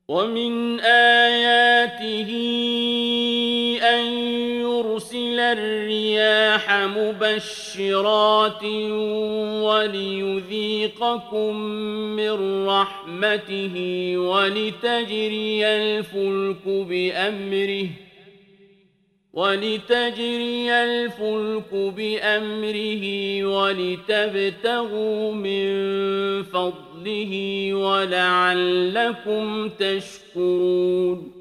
ومن آياته أن يرسل الرياح مبشرات وليذيقكم من رحمته ولتجري الفلك بأمره ولتبتغوا من فضله ولعلكم تشكرون